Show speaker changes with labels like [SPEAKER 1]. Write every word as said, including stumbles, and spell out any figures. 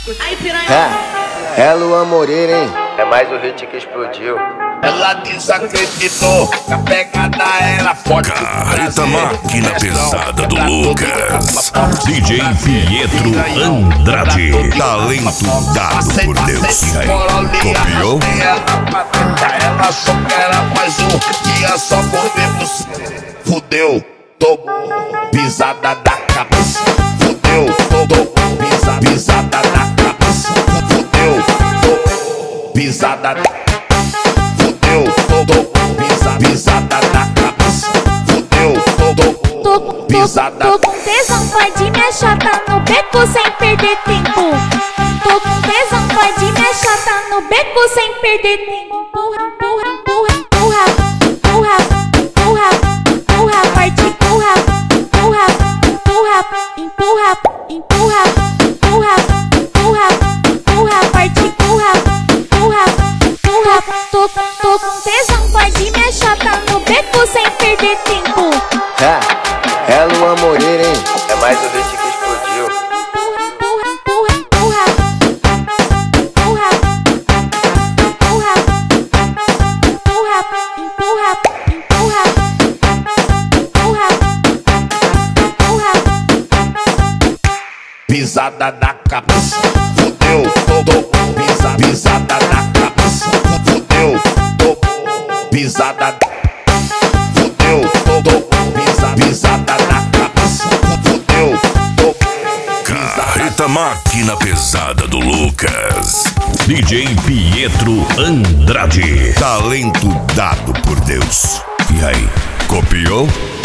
[SPEAKER 1] Aí, piranha.
[SPEAKER 2] É, é Luan Moreira, hein? É mais o hit que explodiu.
[SPEAKER 3] Ela desacreditou que a pegada era forte.
[SPEAKER 4] Carreta máquina pesada do Lucas. D J Pietro Andrade. Talento dado por Deus. E aí, copiou?
[SPEAKER 3] Ela só era mais um. Ia só correr pro céu. Fudeu, tomou pisada da cabeça. Fudeu, tomou pisa, pisada da cabeça. Fudeu, tomou pisada da cabeça. Fudeu, tomou pisa, pisada na cabeça. Fudeu, tomou pisada.
[SPEAKER 5] Tô com tesão, pode me achata no beco sem perder tempo. Tô com tesão, pode me achata no beco sem perder tempo. Empurra, empurra, empurra, empurra, empurra, empurra, empurra, parte, empurra, empurra, empurra, empurra, empurra, empurra, empurra, empurra, parte, empurra, empurra, empurra. Tô, tô com tesão, pode me achata no beco sem perder tempo.
[SPEAKER 2] É, é Luan Moreira, hein? É mais o hit que explodiu.
[SPEAKER 5] Empurra, empurra, empurra, empurra, empurra, empurra, empurra, empurra, empurra, empurra, empurra.
[SPEAKER 3] Pisada na cabeça. Fudeu, tomou pisa, pisada na cabeça. Fudeu, tomou pisada. Fudeu, tomou pisa, pisada na cabeça. Fudeu, tomou
[SPEAKER 4] Carreta máquina pesada do Lucas. D J Pietro Andrade. Talento dado por Deus. E aí, copiou?